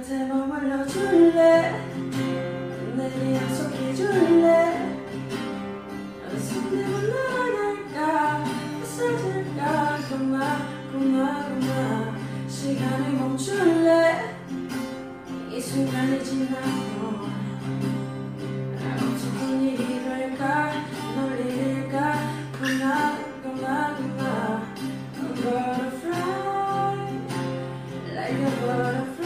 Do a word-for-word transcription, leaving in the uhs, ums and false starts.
곁에 머물러 줄래? 내게 약속해줄래? 손대면 나갈까? 부서질까? 고마 고마 고마 시간을 멈출래? 이 순간이 지나고 어떤 일이 될까? 널 잃을까? 고마 고마 고마 I'm gonna fly like a butterfly.